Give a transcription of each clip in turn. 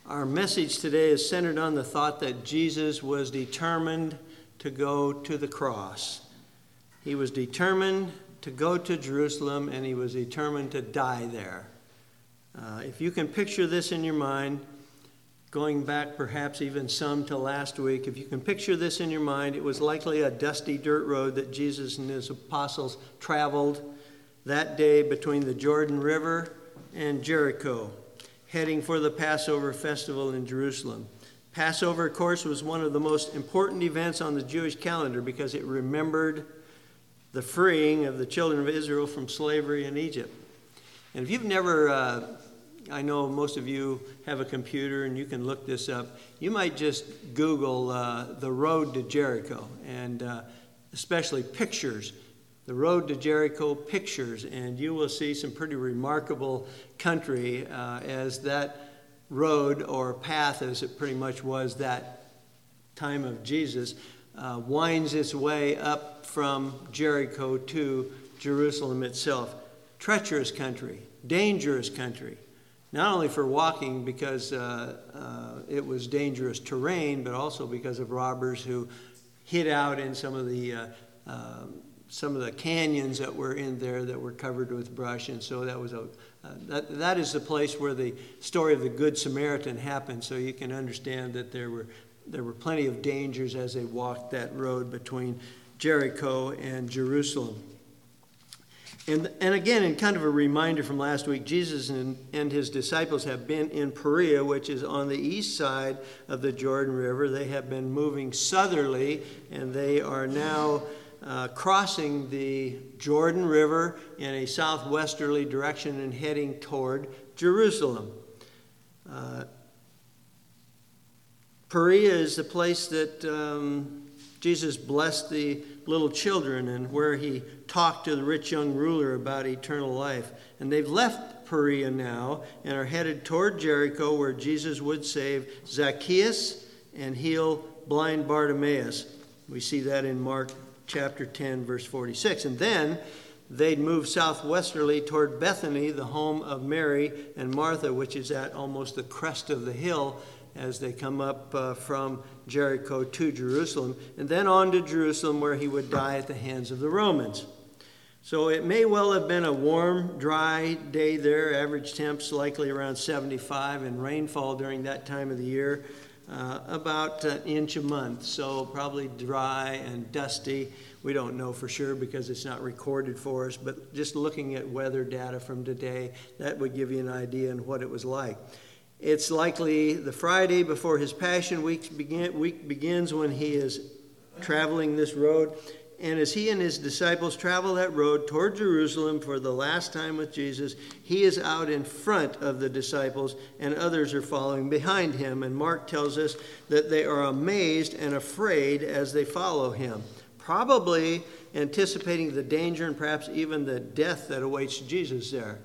Our message today is centered on the thought that Jesus was determined to go to the cross. He was determined to go to Jerusalem, and he was determined to die there. If you can picture this in your mind, going back perhaps even some to last week, if you can picture this in your mind, it was likely a dusty dirt road that Jesus and his apostles traveled that day between the Jordan River and Jericho, heading for the Passover festival in Jerusalem. Passover, of course, was one of the most important events on the Jewish calendar because it remembered the freeing of the children of Israel from slavery in Egypt. And if you've never, I know most of you have a computer and you can look this up, you might just Google the road to Jericho, and especially pictures. The road to Jericho pictures, and you will see some pretty remarkable country as that road or path, as it pretty much was that time of Jesus, winds its way up from Jericho to Jerusalem itself. Treacherous country, dangerous country, not only for walking because it was dangerous terrain, but also because of robbers who hid out in some of the canyons that were in there that were covered with brush. And so that was that is the place where the story of the Good Samaritan happened. So you can understand that there were plenty of dangers as they walked that road between Jericho and Jerusalem. And again, in kind of a reminder from last week, Jesus and his disciples have been in Perea, which is on the east side of the Jordan River. They have been moving southerly, and they are now crossing the Jordan River in a southwesterly direction and heading toward Jerusalem. Perea is the place that Jesus blessed the little children and where he talked to the rich young ruler about eternal life. And they've left Perea now and are headed toward Jericho, where Jesus would save Zacchaeus and heal blind Bartimaeus. We see that in Mark chapter 10, verse 46. And then they'd move southwesterly toward Bethany, the home of Mary and Martha, which is at almost the crest of the hill as they come up from Jericho to Jerusalem, and then on to Jerusalem, where he would die at the hands of the Romans. So it may well have been a warm, dry day there, average temps likely around 75, and rainfall during that time of the year about an inch a month, so probably dry and dusty. We don't know for sure because it's not recorded for us, but just looking at weather data from today, that would give you an idea on what it was like. It's likely the Friday before his Passion Week begins when he is traveling this road. And as he and his disciples travel that road toward Jerusalem for the last time with Jesus, he is out in front of the disciples and others are following behind him. And Mark tells us that they are amazed and afraid as they follow him, probably anticipating the danger and perhaps even the death that awaits Jesus there.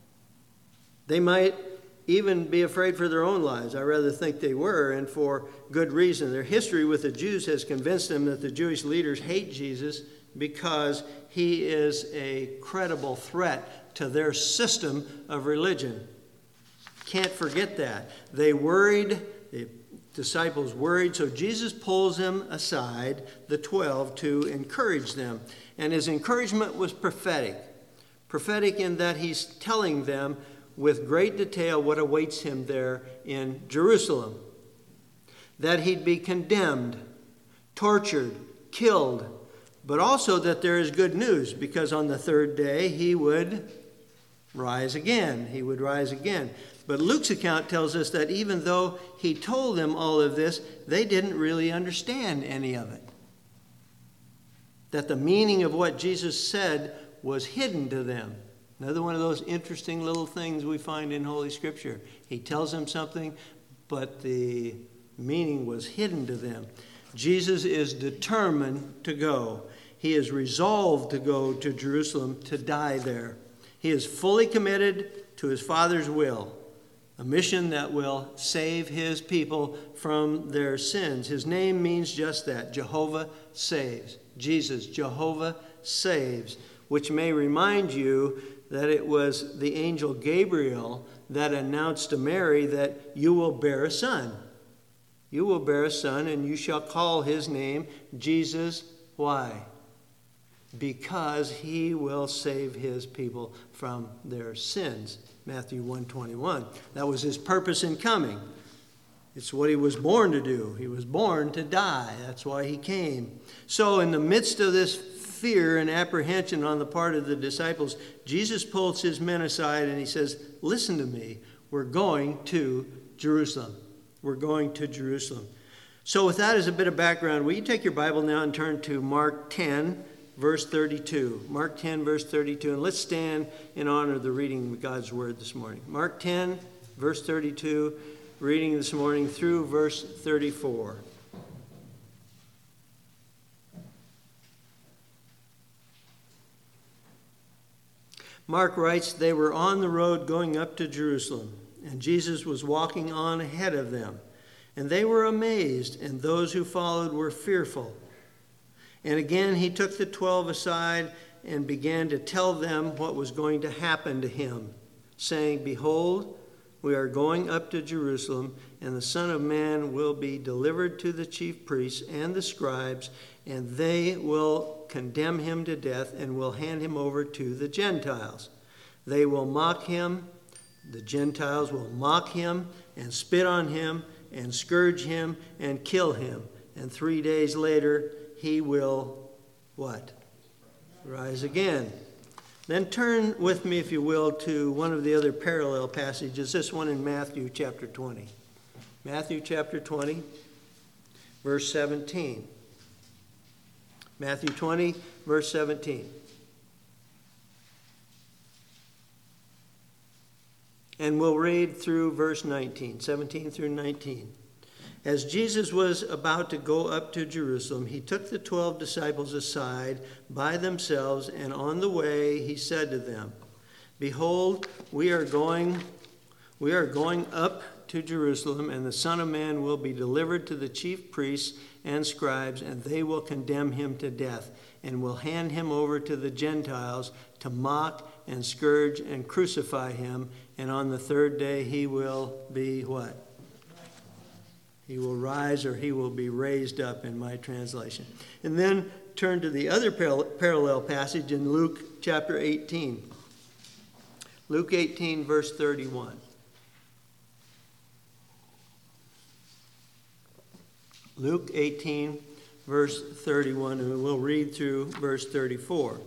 They might even be afraid for their own lives. I rather think they were, and for good reason. Their history with the Jews has convinced them that the Jewish leaders hate Jesus because he is a credible threat to their system of religion. Can't forget that. They worried, the disciples worried, so Jesus pulls them aside, the 12, to encourage them. And his encouragement was prophetic. Prophetic in that he's telling them with great detail what awaits him there in Jerusalem. That he'd be condemned, tortured, killed, but also that there is good news, because on the third day he would rise again. He would rise again. But Luke's account tells us that even though he told them all of this, they didn't really understand any of it. That the meaning of what Jesus said was hidden to them. Another one of those interesting little things we find in Holy Scripture. He tells them something, but the meaning was hidden to them. Jesus is determined to go. He is resolved to go to Jerusalem to die there. He is fully committed to his Father's will, a mission that will save his people from their sins. His name means just that, Jehovah saves. Jesus, Jehovah saves, which may remind you that it was the angel Gabriel that announced to Mary that you will bear a son. You will bear a son, and you shall call his name Jesus. Why? Because he will save his people from their sins. Matthew 1:21. That was his purpose in coming. It's what he was born to do. He was born to die. That's why he came. So in the midst of this fear and apprehension on the part of the disciples, Jesus pulls his men aside and he says, listen to me. We're going to Jerusalem. We're going to Jerusalem. So with that as a bit of background, will you take your Bible now and turn to Mark 10, verse 32. Mark 10, verse 32. And let's stand in honor of the reading of God's word this morning. Mark 10, verse 32, reading this morning through verse 34. Mark writes, they were on the road going up to Jerusalem, and Jesus was walking on ahead of them. And they were amazed, and those who followed were fearful. And again he took the 12 aside and began to tell them what was going to happen to him, saying, behold, we are going up to Jerusalem, and the Son of Man will be delivered to the chief priests and the scribes, and they will condemn him to death and will hand him over to the Gentiles. They will mock him. The Gentiles will mock him and spit on him and scourge him and kill him. And 3 days later, he will, what? Rise again. Then turn with me, if you will, to one of the other parallel passages, this one in Matthew chapter 20. Matthew chapter 20, verse 17. Matthew 20, verse 17. And we'll read through verse 19, 17 through 19. As Jesus was about to go up to Jerusalem, he took the 12 disciples aside by themselves, and on the way he said to them, behold, we are going up to Jerusalem, and the Son of Man will be delivered to the chief priests and scribes, and they will condemn him to death, and will hand him over to the Gentiles to mock and scourge and crucify him, and on the third day he will be what? He will rise, or he will be raised up in my translation. And then turn to the other parallel passage in Luke chapter 18. Luke 18, verse 31. Luke 18, verse 31, and we'll read through verse 34.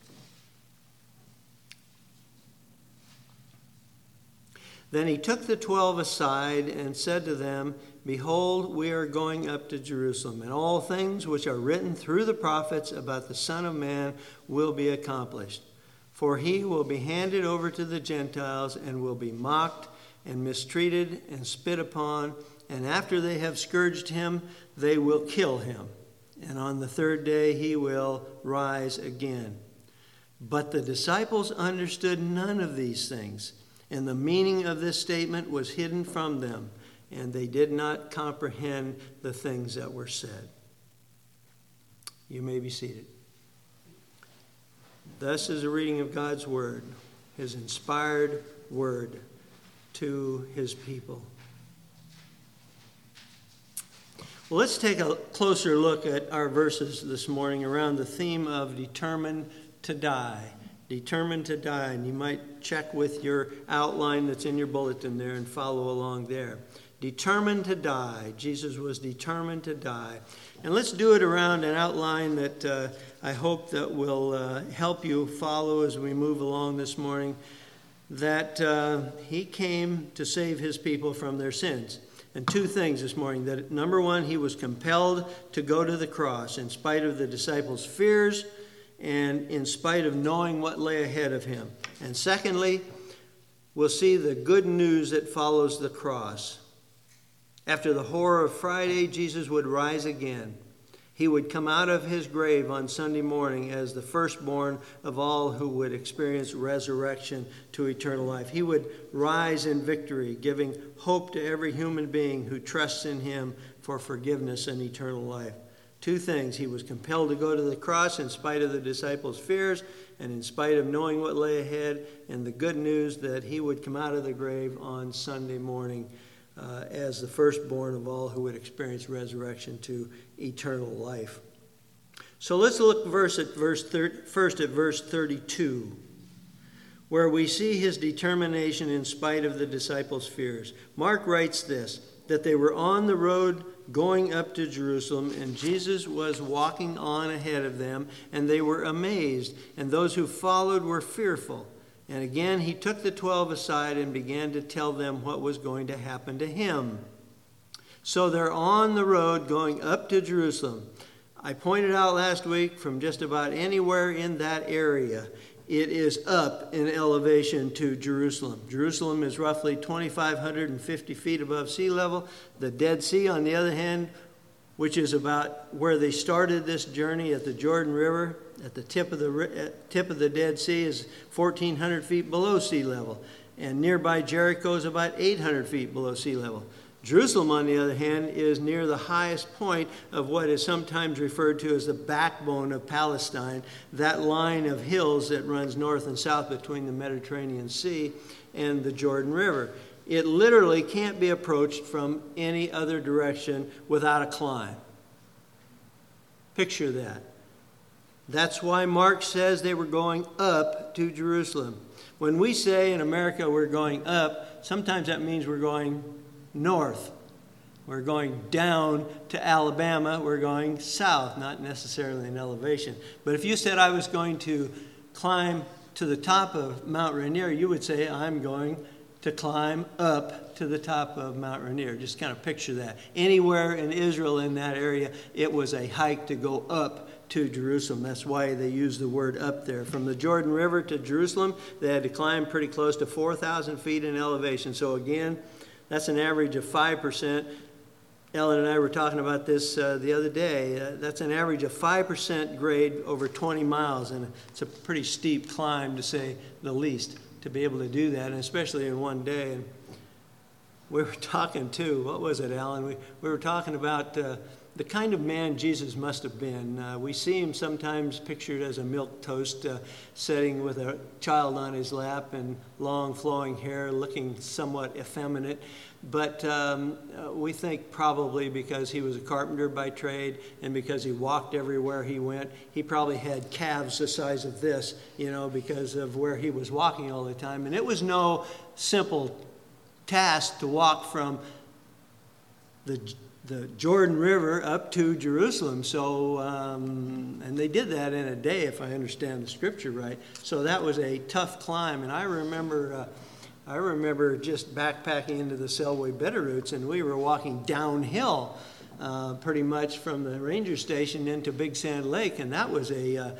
Then he took the 12 aside and said to them, behold, we are going up to Jerusalem, and all things which are written through the prophets about the Son of Man will be accomplished. For he will be handed over to the Gentiles, and will be mocked and mistreated and spit upon, and after they have scourged him, they will kill him. And on the third day he will rise again. But the disciples understood none of these things, and the meaning of this statement was hidden from them, and they did not comprehend the things that were said. You may be seated. Thus is a reading of God's word, his inspired word to his people. Well, let's take a closer look at our verses this morning around the theme of determined to die. Determined to die. And you might check with your outline that's in your bulletin there and follow along there. Determined to die. Jesus was determined to die. And let's do it around an outline that I hope that will help you follow as we move along this morning. That he came to save his people from their sins. And two things this morning. That number one, he was compelled to go to the cross in spite of the disciples' fears and in spite of knowing what lay ahead of him. And secondly, we'll see the good news that follows the cross. After the horror of Friday, Jesus would rise again. He would come out of his grave on Sunday morning as the firstborn of all who would experience resurrection to eternal life. He would rise in victory, giving hope to every human being who trusts in him for forgiveness and eternal life. Two things. He was compelled to go to the cross in spite of the disciples' fears and in spite of knowing what lay ahead, and the good news that he would come out of the grave on Sunday morning as the firstborn of all who would experience resurrection to eternal life. So let's look first at verse 32, where we see his determination in spite of the disciples' fears. Mark writes this, that they were on the road going up to Jerusalem, and Jesus was walking on ahead of them, and they were amazed, and those who followed were fearful. And again he took the 12 aside and began to tell them what was going to happen to him. So they're on the road going up to Jerusalem. I pointed out last week, from just about anywhere in that area, it is up in elevation to Jerusalem. Jerusalem is roughly 2,550 feet above sea level. The Dead Sea, on the other hand, which is about where they started this journey at the Jordan River, at the tip of the Dead Sea, is 1,400 feet below sea level. And nearby Jericho is about 800 feet below sea level. Jerusalem, on the other hand, is near the highest point of what is sometimes referred to as the backbone of Palestine, that line of hills that runs north and south between the Mediterranean Sea and the Jordan River. It literally can't be approached from any other direction without a climb. Picture that. That's why Mark says they were going up to Jerusalem. When we say in America we're going up, sometimes that means we're going north. We're going down to Alabama. We're going south, not necessarily in elevation. But if you said I was going to climb to the top of Mount Rainier, you would say I'm going to climb up to the top of Mount Rainier. Just kind of picture that. Anywhere in Israel in that area, it was a hike to go up to Jerusalem. That's why they use the word up there. From the Jordan River to Jerusalem, they had to climb pretty close to 4,000 feet in elevation. So again, that's an average of 5%. Ellen and I were talking about this the other day. That's an average of 5% grade over 20 miles, and it's a pretty steep climb, to say the least, to be able to do that, and especially in one day. And we were talking too, what was it, Alan? We were talking about the kind of man Jesus must have been. We see him sometimes pictured as a milquetoast sitting with a child on his lap and long flowing hair, looking somewhat effeminate. But we think probably because he was a carpenter by trade and because he walked everywhere he went, he probably had calves the size of this, because of where he was walking all the time. And it was no simple task to walk from the Jordan River up to Jerusalem. So, and they did that in a day, if I understand the scripture right. So that was a tough climb. And I remember just backpacking into the Selway Bitterroots, and we were walking downhill pretty much from the ranger station into Big Sand Lake, and that was a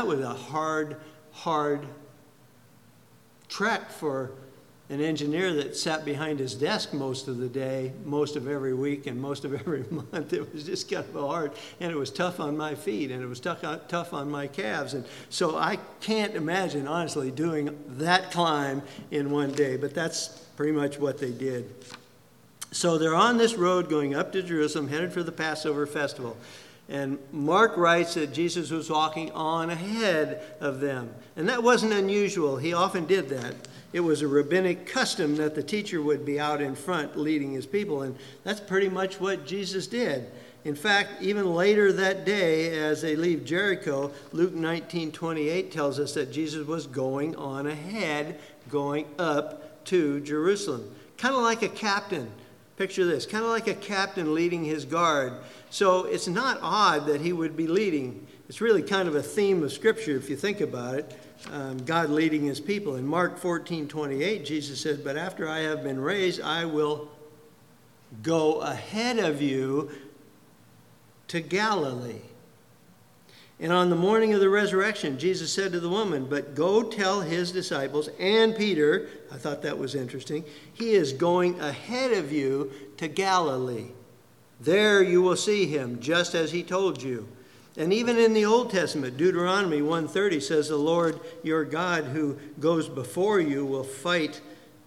hard trek for an engineer that sat behind his desk most of the day, most of every week, and most of every month. It was just kind of hard, and it was tough on my feet, and it was tough on my calves. And so I can't imagine, honestly, doing that climb in one day, but that's pretty much what they did. So they're on this road going up to Jerusalem, headed for the Passover festival. And Mark writes that Jesus was walking on ahead of them. And that wasn't unusual. He often did that. It was a rabbinic custom that the teacher would be out in front leading his people. And that's pretty much what Jesus did. In fact, even later that day, as they leave Jericho, Luke 19:28 tells us that Jesus was going on ahead, going up to Jerusalem. Kind of like a captain. Picture this, kind of like a captain leading his guard. So it's not odd that he would be leading. It's really kind of a theme of Scripture if you think about it. God leading his people. In Mark 14:28, Jesus says, "But after I have been raised, I will go ahead of you to Galilee." And on the morning of the resurrection, Jesus said to the woman, "But go tell his disciples and Peter," I thought that was interesting, "he is going ahead of you to Galilee. There you will see him, just as he told you." And even in the Old Testament, Deuteronomy 1:30 says, "The Lord your God who goes before you will fight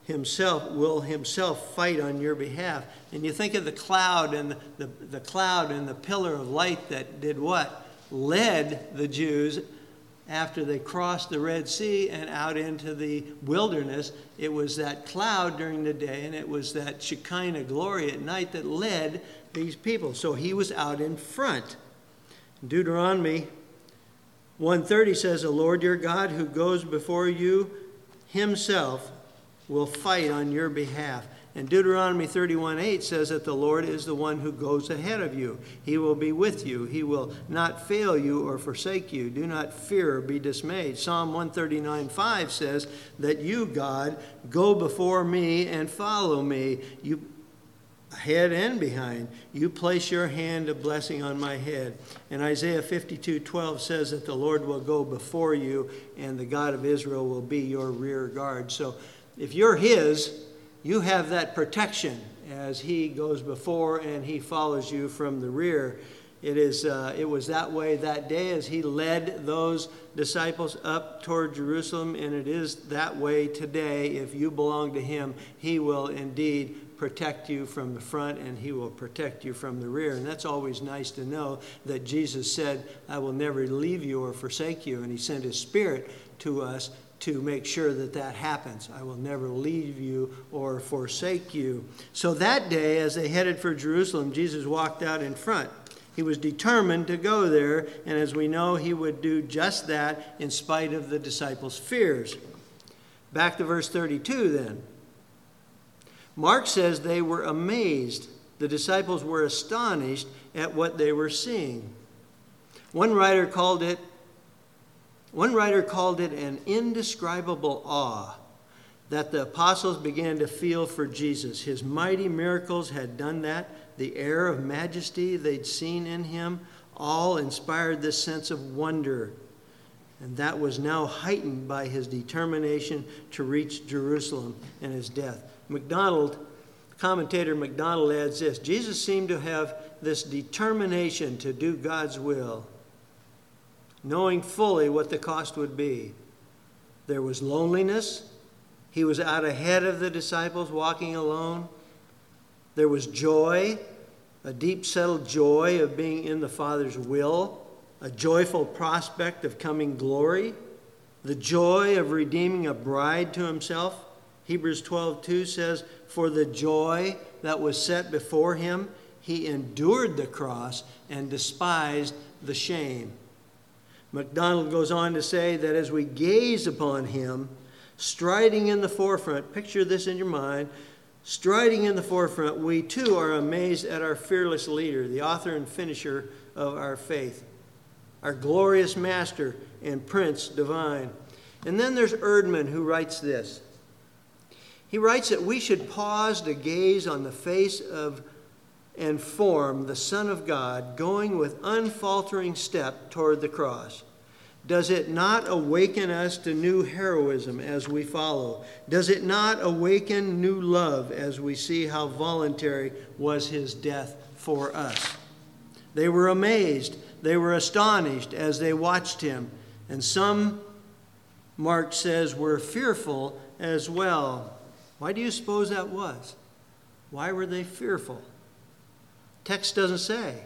will himself fight on your behalf. And you think of the cloud and the cloud and the pillar of light that did what? Led the Jews after they crossed the Red Sea and out into the wilderness. It was that cloud during the day, and it was that Shekinah glory at night that led these people. So he was out in front. Deuteronomy 1:30 says, "The Lord your God who goes before you himself will fight on your behalf." And Deuteronomy 31:8 says that the Lord is the one who goes ahead of you. He will be with you. He will not fail you or forsake you. Do not fear or be dismayed. Psalm 139:5 says that you, God, go before me and follow me. You ahead and behind. You place your hand of blessing on my head. And Isaiah 52:12 says that the Lord will go before you and the God of Israel will be your rear guard. So if you're his, you have that protection as he goes before and he follows you from the rear. It was that way that day as he led those disciples up toward Jerusalem, and it is that way today. If you belong to him, he will indeed protect you from the front and he will protect you from the rear. And that's always nice to know that Jesus said, "I will never leave you or forsake you." And he sent his Spirit to us to make sure that that happens. I will never leave you or forsake you. So that day, as they headed for Jerusalem, Jesus walked out in front. He was determined to go there, and as we know, he would do just that in spite of the disciples' fears. Back to verse 32 then. Mark says they were amazed. The disciples were astonished at what they were seeing. One writer called it an indescribable awe that the apostles began to feel for Jesus. His mighty miracles had done that. The air of majesty they'd seen in him all inspired this sense of wonder. And that was now heightened by his determination to reach Jerusalem and his death. Commentator MacDonald adds this: Jesus seemed to have this determination to do God's will, knowing fully what the cost would be. There was loneliness. He was out ahead of the disciples, walking alone. There was joy, a deep settled joy of being in the Father's will, a joyful prospect of coming glory, the joy of redeeming a bride to himself. Hebrews 12:2 says, "For the joy that was set before him, he endured the cross and despised the shame." MacDonald goes on to say that as we gaze upon him, striding in the forefront, picture this in your mind, striding in the forefront, we too are amazed at our fearless leader, the author and finisher of our faith, our glorious master and Prince divine. And then there's Erdman, who writes this. He writes that we should pause to gaze on the face of and form the Son of God going with unfaltering step toward the cross. Does it not awaken us to new heroism as we follow? Does it not awaken new love as we see how voluntary was his death for us? They were amazed. They were astonished as they watched him. And some, Mark says, were fearful as well. Why do you suppose that was? Why were they fearful? Text doesn't say.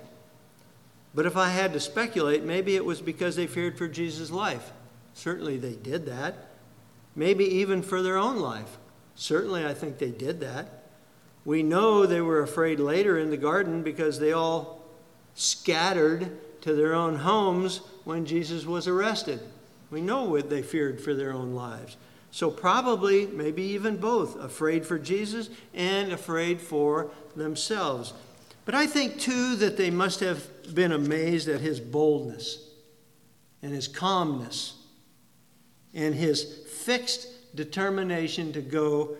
But if I had to speculate, maybe it was because they feared for Jesus' life. Certainly they did that. Maybe even for their own life. Certainly I think they did that. We know they were afraid later in the garden because they all scattered to their own homes when Jesus was arrested. We know what they feared for their own lives. So probably, maybe even both, afraid for Jesus and afraid for themselves. But I think, too, that they must have been amazed at his boldness and his calmness and his fixed determination to go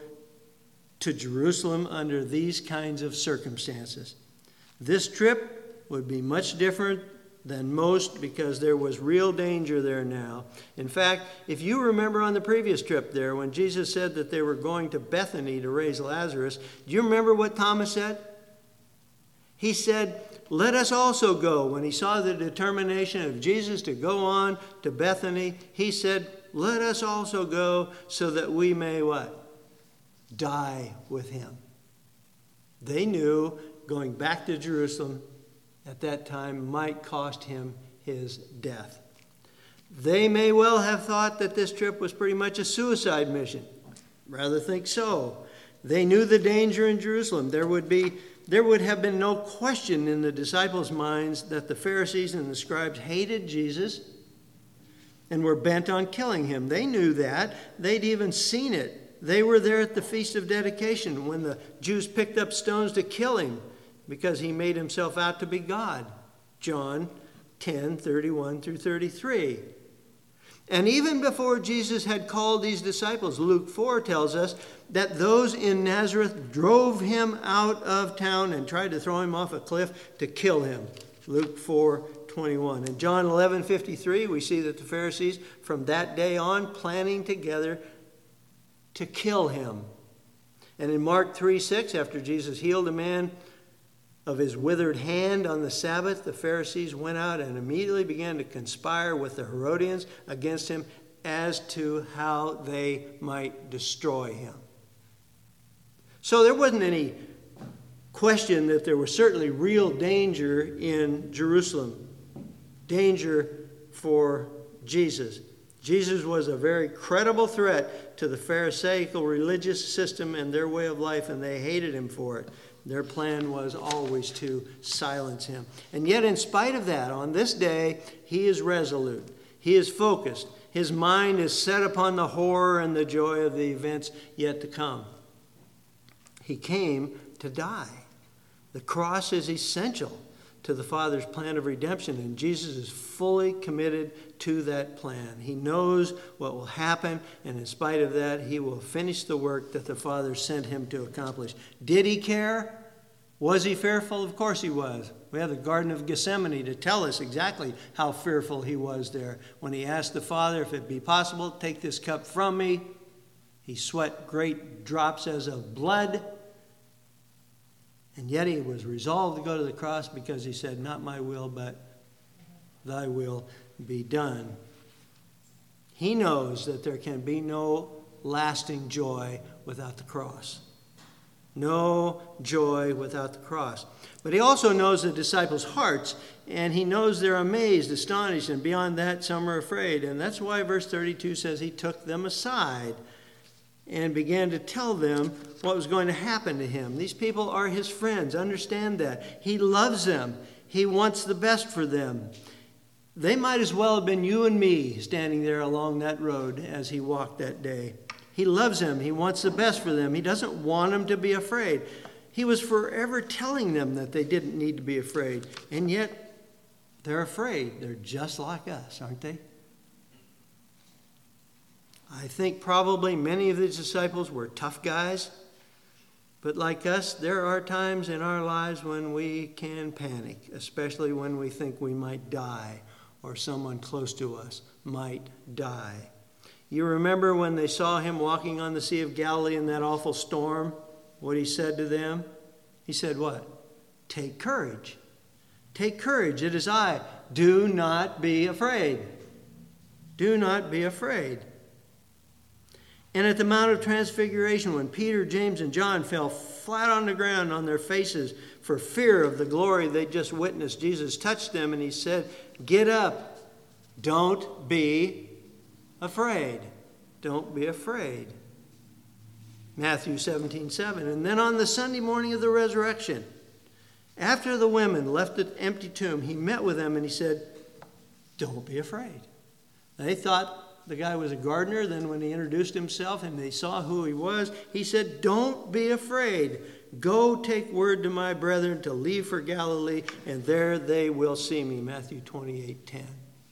to Jerusalem under these kinds of circumstances. This trip would be much different than most because there was real danger there now. In fact, if you remember on the previous trip there, when Jesus said that they were going to Bethany to raise Lazarus, do you remember what Thomas said? He said, "Let us also go." When he saw the determination of Jesus to go on to Bethany, he said, "Let us also go so that we may" what? die with him. They knew going back to Jerusalem at that time might cost him his death. They may well have thought that this trip was pretty much a suicide mission. Rather think so. They knew the danger in Jerusalem. There would have been no question in the disciples' minds that the Pharisees and the scribes hated Jesus and were bent on killing him. They knew that. They'd even seen it. They were there at the Feast of Dedication when the Jews picked up stones to kill him because he made himself out to be God. John 10:31 through 33. And even before Jesus had called these disciples, Luke 4 tells us that those in Nazareth drove him out of town and tried to throw him off a cliff to kill him. Luke 4:21. In John 11:53, we see that the Pharisees from that day on planning together to kill him. And in Mark 3:6, after Jesus healed a man of his withered hand on the Sabbath, the Pharisees went out and immediately began to conspire with the Herodians against him as to how they might destroy him. So there wasn't any question that there was certainly real danger in Jerusalem. Danger for Jesus. Jesus was a very credible threat to the Pharisaical religious system and their way of life, and they hated him for it. Their plan was always to silence him. And yet, in spite of that, on this day, he is resolute. He is focused. His mind is set upon the horror and the joy of the events yet to come. He came to die. The cross is essential to the Father's plan of redemption, and Jesus is fully committed to that plan. He knows what will happen, and in spite of that, he will finish the work that the Father sent him to accomplish. Did he care? Was he fearful? Of course he was. We have the Garden of Gethsemane to tell us exactly how fearful he was there. When he asked the Father, if it be possible, take this cup from me. He sweat great drops as of blood. And yet he was resolved to go to the cross because he said, not my will, but thy will be done. He knows that there can be no lasting joy without the cross. No joy without the cross. But he also knows the disciples' hearts, and he knows they're amazed, astonished, and beyond that, some are afraid. And that's why verse 32 says he took them aside and began to tell them what was going to happen to him. These people are his friends. Understand that. He loves them. He wants the best for them. They might as well have been you and me standing there along that road as he walked that day. He loves them. He wants the best for them. He doesn't want them to be afraid. He was forever telling them that they didn't need to be afraid. And yet, they're afraid. They're just like us, aren't they? I think probably many of the disciples were tough guys. But like us, there are times in our lives when we can panic, especially when we think we might die or someone close to us might die. You remember when they saw him walking on the Sea of Galilee in that awful storm, what he said to them? He said what? Take courage. Take courage. It is I. Do not be afraid. Do not be afraid. And at the Mount of Transfiguration, when Peter, James, and John fell flat on the ground on their faces for fear of the glory they just witnessed, Jesus touched them and he said, get up. Don't be afraid. Don't be afraid. Matthew 17:7. And then on the Sunday morning of the resurrection, after the women left the empty tomb, he met with them and he said, don't be afraid. They thought the guy was a gardener. Then when he introduced himself and they saw who he was, he said, don't be afraid. Go take word to my brethren to leave for Galilee, and there they will see me. Matthew 28:10.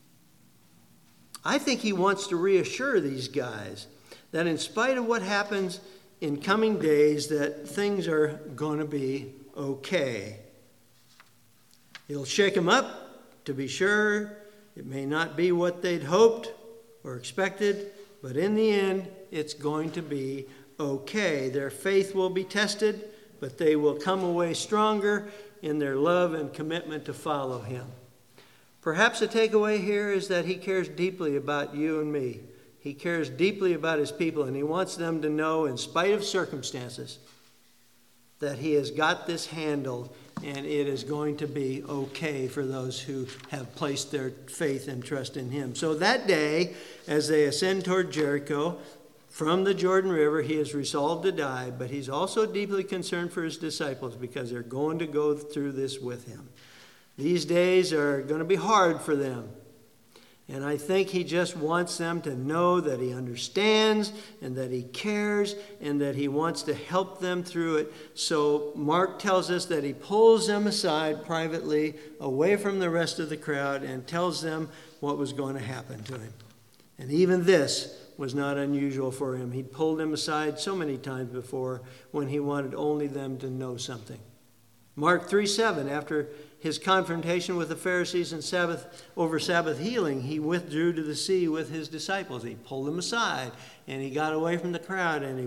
I think he wants to reassure these guys that in spite of what happens in coming days, that things are going to be okay. It'll shake them up, to be sure. It may not be what they'd hoped or expected, but in the end, it's going to be okay. Their faith will be tested, but they will come away stronger in their love and commitment to follow him. Perhaps the takeaway here is that he cares deeply about you and me. He cares deeply about his people, and he wants them to know, in spite of circumstances, that he has got this handled, and it is going to be okay for those who have placed their faith and trust in him. So that day, as they ascend toward Jericho from the Jordan River, he is resolved to die, but he's also deeply concerned for his disciples because they're going to go through this with him. These days are going to be hard for them. And I think he just wants them to know that he understands and that he cares and that he wants to help them through it. So Mark tells us that he pulls them aside privately, away from the rest of the crowd, and tells them what was going to happen to him. And even this was not unusual for him. He'd pulled them aside so many times before when he wanted only them to know something. Mark 3:7, after his confrontation with the Pharisees and over Sabbath healing, he withdrew to the sea with his disciples. He pulled them aside, and he got away from the crowd, and he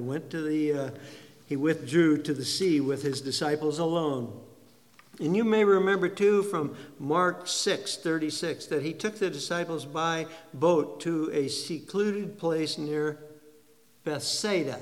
withdrew to the sea with his disciples alone. And you may remember, too, from Mark 6:36, that he took the disciples by boat to a secluded place near Bethsaida.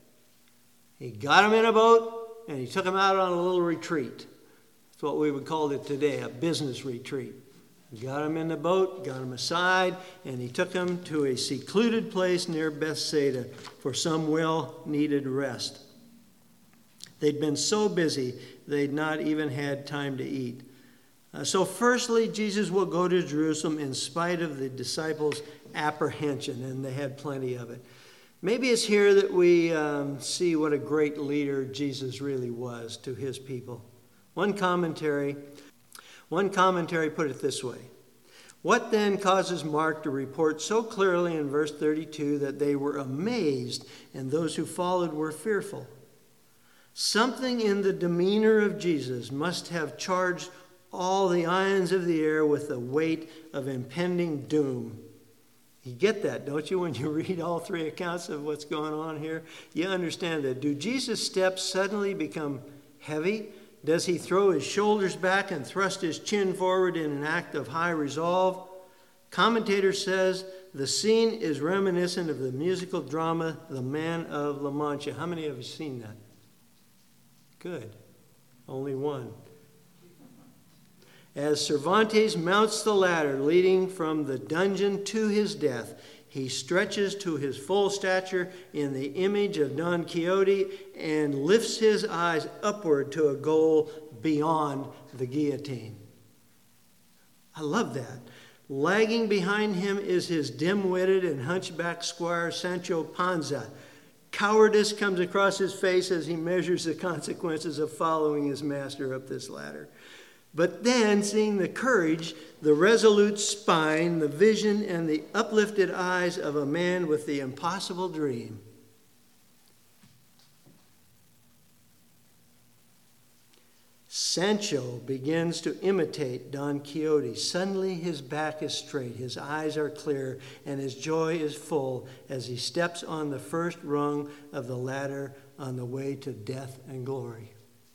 He got them in a boat, and he took them out on a little retreat. That's what we would call it today, a business retreat. He got them in the boat, got them aside, and he took them to a secluded place near Bethsaida for some well-needed rest. They'd been so busy, they'd not even had time to eat. So firstly, Jesus will go to Jerusalem in spite of the disciples' apprehension, and they had plenty of it. Maybe it's here that we see what a great leader Jesus really was to his people. One commentary put it this way: what then causes Mark to report so clearly in verse 32 that they were amazed and those who followed were fearful? Something in the demeanor of Jesus must have charged all the ions of the air with the weight of impending doom. You get that, don't you, when you read all three accounts of what's going on here? You understand that. Do Jesus' steps suddenly become heavy? Does he throw his shoulders back and thrust his chin forward in an act of high resolve? Commentator says the scene is reminiscent of the musical drama The Man of La Mancha. How many of you have seen that? Good. Only one. As Cervantes mounts the ladder leading from the dungeon to his death, he stretches to his full stature in the image of Don Quixote and lifts his eyes upward to a goal beyond the guillotine. I love that. Lagging behind him is his dim-witted and hunchback squire Sancho Panza. Cowardice comes across his face as he measures the consequences of following his master up this ladder. But then, seeing the courage, the resolute spine, the vision, and the uplifted eyes of a man with the impossible dream, Sancho begins to imitate Don Quixote. Suddenly his back is straight, his eyes are clear, and his joy is full as he steps on the first rung of the ladder on the way to death and glory.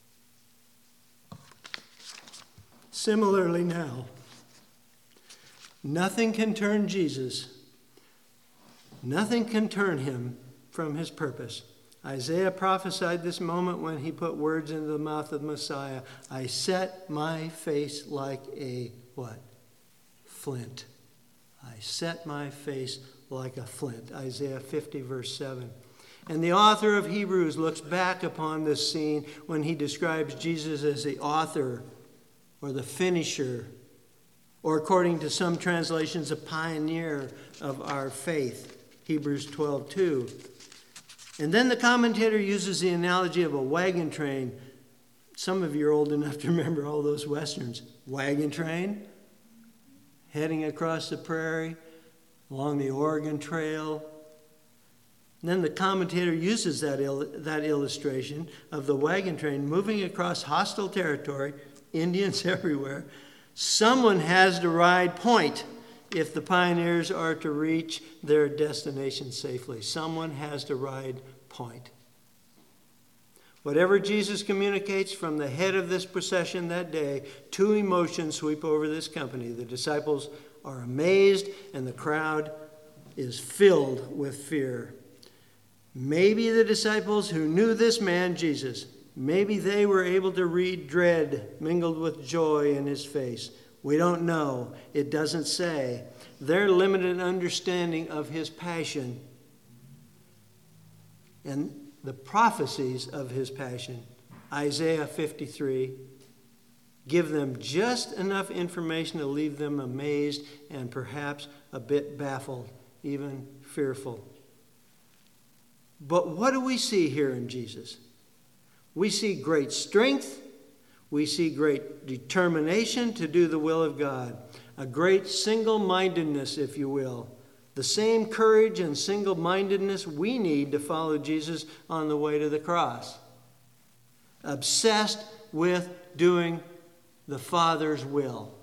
Similarly now, nothing can turn Jesus, nothing can turn him from his purpose. Isaiah prophesied this moment when he put words into the mouth of Messiah. I set my face like a what? Flint. I set my face like a flint. Isaiah 50 verse 7. And the author of Hebrews looks back upon this scene when he describes Jesus as the author or the finisher, or according to some translations, a pioneer of our faith. Hebrews 12:2. And then the commentator uses the analogy of a wagon train. Some of you are old enough to remember all those westerns. Wagon train, heading across the prairie, along the Oregon Trail. And then the commentator uses that illustration of the wagon train moving across hostile territory, Indians everywhere. Someone has to ride point if the pioneers are to reach their destination safely. Someone has to ride point. Whatever Jesus communicates from the head of this procession that day, two emotions sweep over this company. The disciples are amazed, and the crowd is filled with fear. Maybe the disciples who knew this man, Jesus, maybe they were able to read dread mingled with joy in his face. We don't know. It doesn't say. Their limited understanding of his passion and the prophecies of his passion, Isaiah 53, give them just enough information to leave them amazed and perhaps a bit baffled, even fearful. But what do we see here in Jesus? We see great strength. We see great determination to do the will of God. A great single-mindedness, if you will. The same courage and single-mindedness we need to follow Jesus on the way to the cross. Obsessed with doing the Father's will.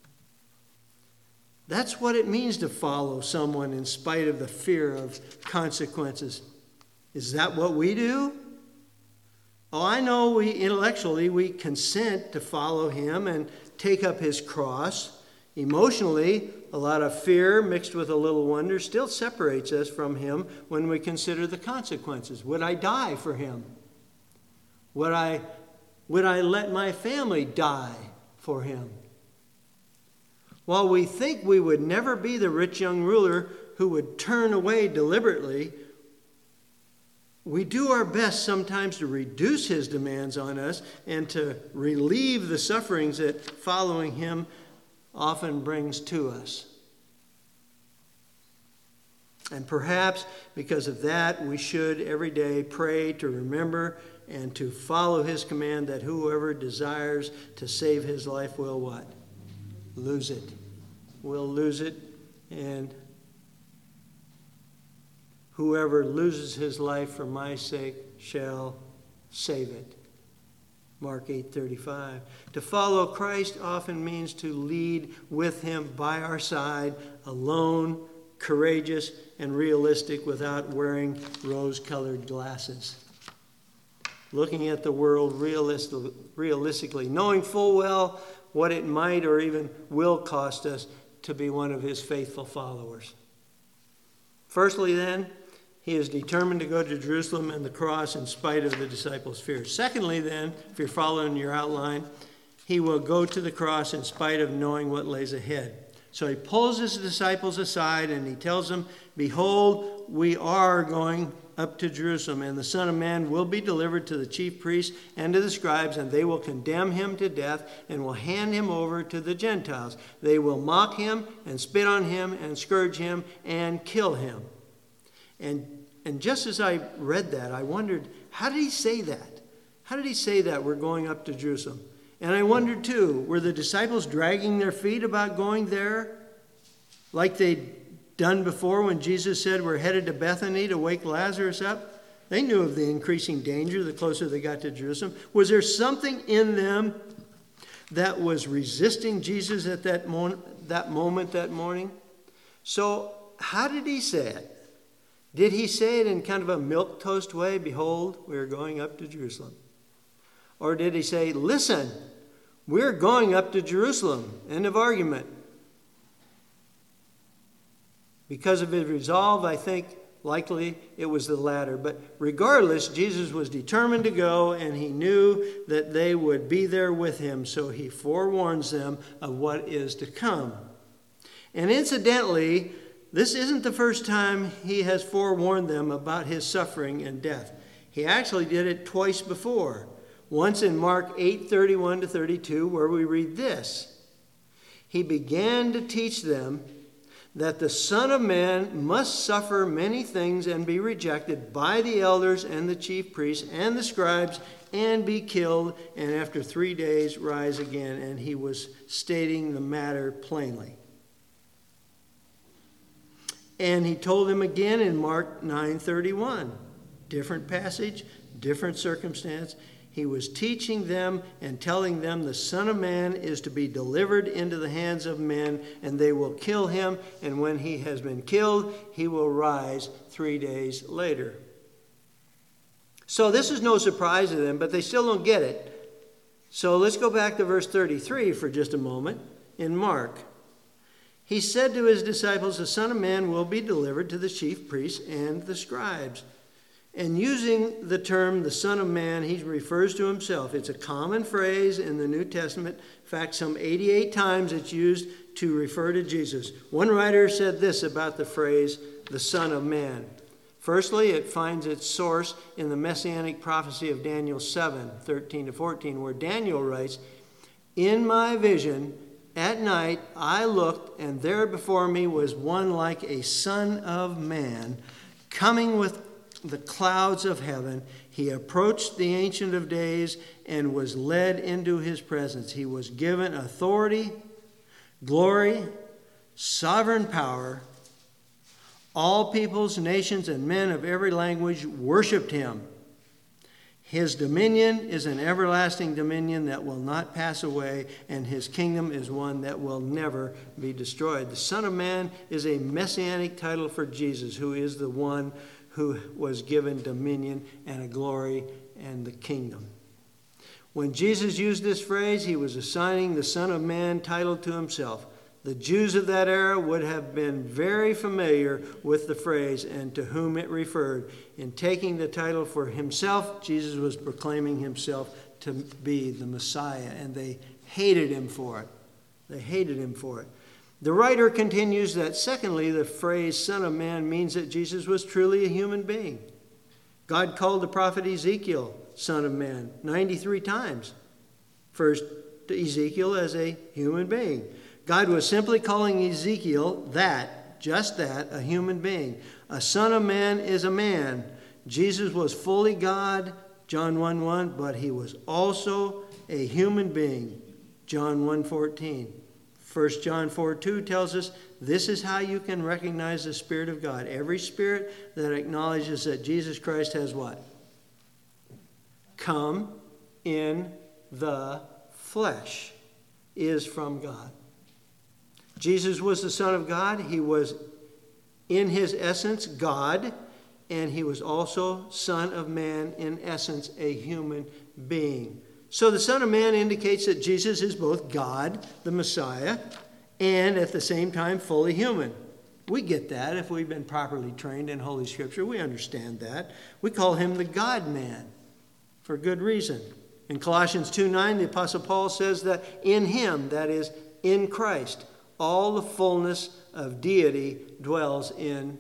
That's what it means to follow someone in spite of the fear of consequences. Is that what we do? Oh, I know we intellectually we consent to follow him and take up his cross. Emotionally, a lot of fear mixed with a little wonder still separates us from him when we consider the consequences. Would I die for him? Would I let my family die for him? While we think we would never be the rich young ruler who would turn away deliberately, we do our best sometimes to reduce his demands on us and to relieve the sufferings that following him often brings to us. And perhaps because of that, we should every day pray to remember and to follow his command that whoever desires to save his life will what? Lose it. Will lose it. And whoever loses his life for my sake shall save it. Mark 8:35. To follow Christ often means to lead with him by our side, alone, courageous, and realistic without wearing rose-colored glasses. Looking at the world realistically, knowing full well what it might or even will cost us to be one of his faithful followers. Firstly, then, he is determined to go to Jerusalem and the cross in spite of the disciples' fears. Secondly, then, if you're following your outline, he will go to the cross in spite of knowing what lays ahead. So he pulls his disciples aside and he tells them, "Behold, we are going up to Jerusalem, and the Son of Man will be delivered to the chief priests and to the scribes, and they will condemn him to death and will hand him over to the Gentiles. They will mock him and spit on him and scourge him and kill him." And just as I read that, I wondered, how did he say that? How did he say that we're going up to Jerusalem? And I wondered too, were the disciples dragging their feet about going there? Like they'd done before when Jesus said we're headed to Bethany to wake Lazarus up? They knew of the increasing danger the closer they got to Jerusalem. Was there something in them that was resisting Jesus at that moment that morning? So how did he say it? Did he say it in kind of a milquetoast way? Behold, we're going up to Jerusalem. Or did he say, listen, we're going up to Jerusalem. End of argument. Because of his resolve, I think likely it was the latter. But regardless, Jesus was determined to go, and he knew that they would be there with him. So he forewarns them of what is to come. And incidentally, this isn't the first time he has forewarned them about his suffering and death. He actually did it twice before. Once in Mark 8:31-32, where we read this. He began to teach them that the Son of Man must suffer many things and be rejected by the elders and the chief priests and the scribes and be killed, and after 3 days rise again. And he was stating the matter plainly. And he told him again in Mark 9:31. Different passage, different circumstance. He was teaching them and telling them the Son of Man is to be delivered into the hands of men, and they will kill him. And when he has been killed, he will rise 3 days later. So this is no surprise to them, but they still don't get it. So let's go back to verse 33 for just a moment in Mark. he said to his disciples, the Son of Man will be delivered to the chief priests and the scribes. And using the term the Son of Man, he refers to himself. It's a common phrase in the New Testament. In fact, some 88 times it's used to refer to Jesus. One writer said this about the phrase, the Son of Man. Firstly, it finds its source in the messianic prophecy of Daniel 7:13-14, where Daniel writes, in my vision at night I looked, and there before me was one like a son of man, coming with the clouds of heaven. He approached the Ancient of Days and was led into his presence. He was given authority, glory, sovereign power. All peoples, nations, and men of every language worshiped him. His dominion is an everlasting dominion that will not pass away, and his kingdom is one that will never be destroyed. The Son of Man is a messianic title for Jesus, who is the one who was given dominion and a glory and the kingdom. When Jesus used this phrase, he was assigning the Son of Man title to himself. The Jews of that era would have been very familiar with the phrase and to whom it referred. In taking the title for himself, Jesus was proclaiming himself to be the Messiah, and they hated him for it. They hated him for it. The writer continues that, secondly, the phrase Son of Man means that Jesus was truly a human being. God called the prophet Ezekiel Son of Man 93 times. First to Ezekiel as a human being. God was simply calling Ezekiel just that, a human being. A son of man is a man. Jesus was fully God, John 1:1, but he was also a human being, John 1:14. 1 John 4:2 tells us this is how you can recognize the Spirit of God. Every spirit that acknowledges that Jesus Christ has what? Come in the flesh is from God. Jesus was the Son of God. He was in his essence God, and he was also Son of Man, in essence a human being. So the Son of Man indicates that Jesus is both God, the Messiah, and at the same time fully human. We get that if we've been properly trained in Holy Scripture. We understand that. We call him the God-man for good reason. In Colossians 2:9, the Apostle Paul says that in him, that is, in Christ, all the fullness of deity dwells in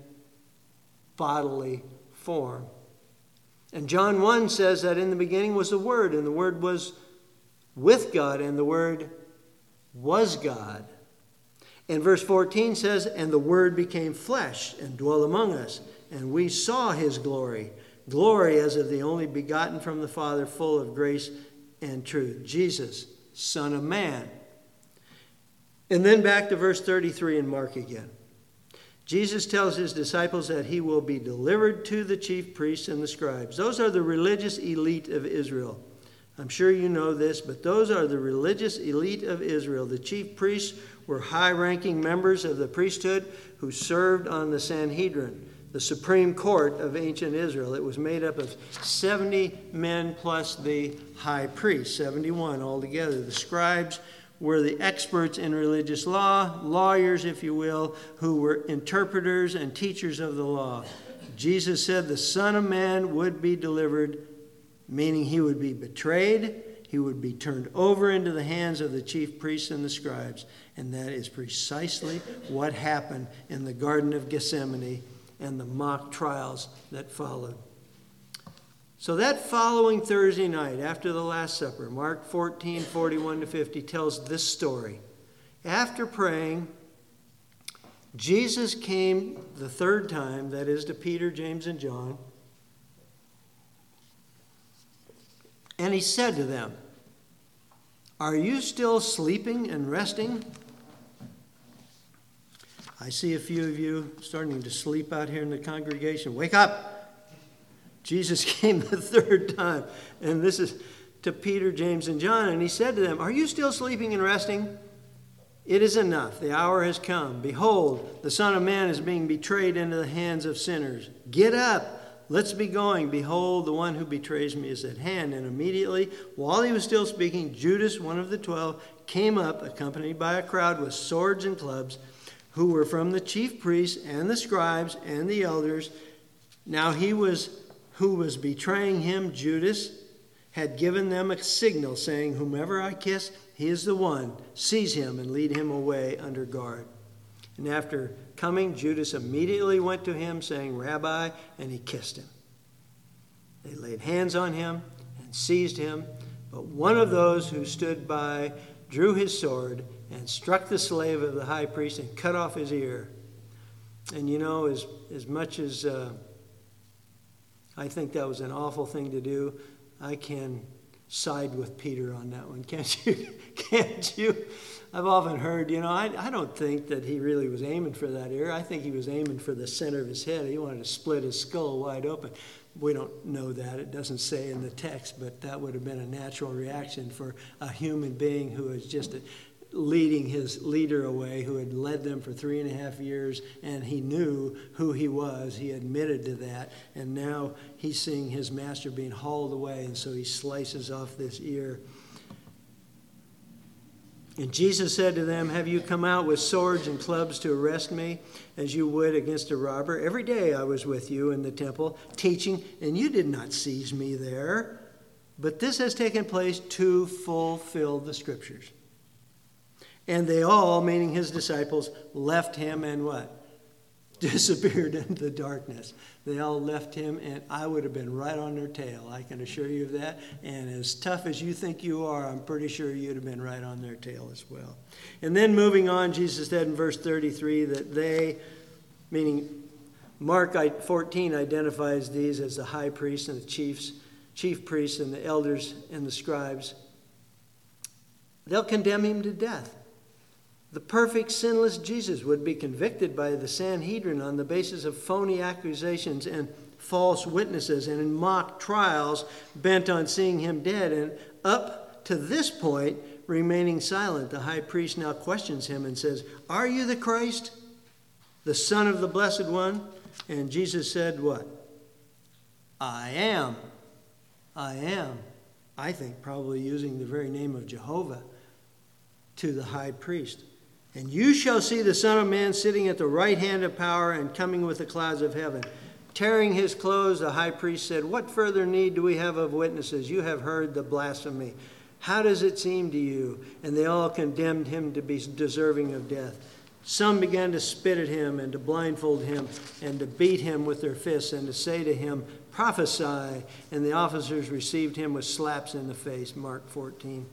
bodily form. And John 1 says that in the beginning was the Word, and the Word was with God, and the Word was God. And verse 14 says, and the Word became flesh and dwelt among us, and we saw his glory. Glory as of the only begotten from the Father, full of grace and truth. Jesus, Son of Man. And then back to verse 33 in Mark again. Jesus tells his disciples that he will be delivered to the chief priests and the scribes. Those are the religious elite of Israel. I'm sure you know this, but those are the religious elite of Israel. The chief priests were high-ranking members of the priesthood who served on the Sanhedrin, the supreme court of ancient Israel. It was made up of 70 men plus the high priest, 71 altogether. The scribes were the experts in religious law, lawyers, if you will, who were interpreters and teachers of the law. Jesus said the Son of Man would be delivered, meaning he would be betrayed, he would be turned over into the hands of the chief priests and the scribes. And that is precisely what happened in the Garden of Gethsemane and the mock trials that followed. So that following Thursday night, after the Last Supper, Mark 14:41-50 tells this story. After praying, Jesus came the third time, that is to Peter, James, and John, and he said to them, are you still sleeping and resting? I see a few of you starting to sleep out here in the congregation. Wake up! Jesus came the third time, and this is to Peter, James, and John, and he said to them, are you still sleeping and resting? It is enough. The hour has come. Behold, the Son of Man is being betrayed into the hands of sinners. Get up. Let's be going. Behold, the one who betrays me is at hand. And immediately, while he was still speaking, Judas, one of the 12, came up, accompanied by a crowd with swords and clubs. who were from the chief priests and the scribes and the elders. Now who was betraying him, Judas, had given them a signal, saying, "Whomever I kiss, he is the one. Seize him and lead him away under guard." And after coming, Judas immediately went to him, saying, "Rabbi," and he kissed him. They laid hands on him and seized him. But one of those who stood by drew his sword and struck the slave of the high priest and cut off his ear. And you know, as much as I think that was an awful thing to do, I can side with Peter on that one. Can't you? Can't you? I've often heard, I don't think that he really was aiming for that ear. I think he was aiming for the center of his head. He wanted to split his skull wide open. We don't know that. It doesn't say in the text, but that would have been a natural reaction for a human being who was just leading his leader away, who had led them for 3.5 years, and he knew who he was. He admitted to that, and now he's seeing his master being hauled away, and so he slices off this ear. And Jesus said to them, "Have you come out with swords and clubs to arrest me, as you would against a robber? Every day I was with you in the temple, teaching, and you did not seize me there. But this has taken place to fulfill the Scriptures." And they all, meaning his disciples, left him and what? Disappeared into the darkness. They all left him, and I would have been right on their tail. I can assure you of that. And as tough as you think you are, I'm pretty sure you'd have been right on their tail as well. And then moving on, Jesus said in verse 33 that they, meaning Mark 14 identifies these as the high priests and the chief priests and the elders and the scribes. They'll condemn him to death. The perfect, sinless Jesus would be convicted by the Sanhedrin on the basis of phony accusations and false witnesses and in mock trials bent on seeing him dead. And up to this point, remaining silent, the high priest now questions him and says, "Are you the Christ, the Son of the Blessed One?" And Jesus said what? "I am. I am." I think probably using the very name of Jehovah to the high priest. "And you shall see the Son of Man sitting at the right hand of power and coming with the clouds of heaven." Tearing his clothes, the high priest said, "What further need do we have of witnesses? You have heard the blasphemy. How does it seem to you?" And they all condemned him to be deserving of death. Some began to spit at him and to blindfold him and to beat him with their fists and to say to him, "Prophesy." And the officers received him with slaps in the face, Mark 14.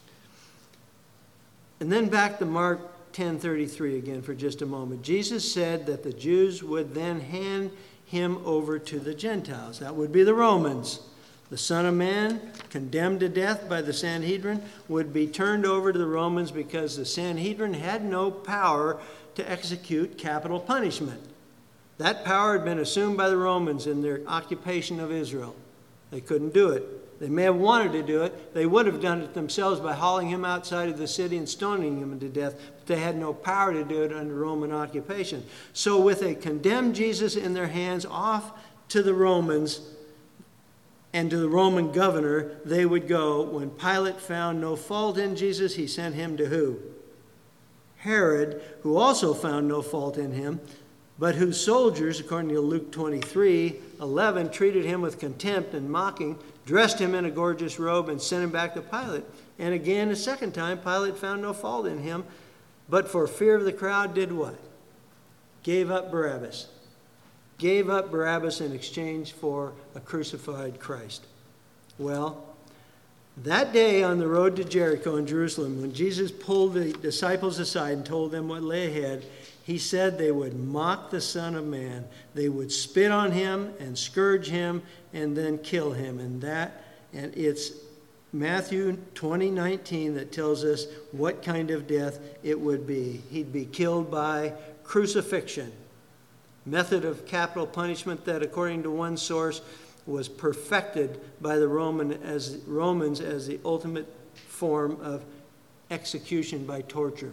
And then back to Mark 10:33 again for just a moment. Jesus said that the Jews would then hand him over to the Gentiles. That would be the Romans. The Son of Man, condemned to death by the Sanhedrin, would be turned over to the Romans because the Sanhedrin had no power to execute capital punishment. That power had been assumed by the Romans in their occupation of Israel. They couldn't do it. They may have wanted to do it. They would have done it themselves by hauling him outside of the city and stoning him to death. But they had no power to do it under Roman occupation. So with a condemned Jesus in their hands, off to the Romans and to the Roman governor, they would go. When Pilate found no fault in Jesus, he sent him to who? Herod, who also found no fault in him, but whose soldiers, according to Luke 23:11, treated him with contempt and mocking, dressed him in a gorgeous robe, and sent him back to Pilate. And again, a second time, Pilate found no fault in him, but for fear of the crowd, did what? Gave up Barabbas. Gave up Barabbas in exchange for a crucified Christ. Well, that day on the road to Jericho in Jerusalem, when Jesus pulled the disciples aside and told them what lay ahead, he said they would mock the Son of Man. They would spit on him and scourge him and then kill him. And it's Matthew 20:19 that tells us what kind of death it would be. He'd be killed by crucifixion, method of capital punishment that, according to one source, was perfected by the Romans as the ultimate form of execution by torture.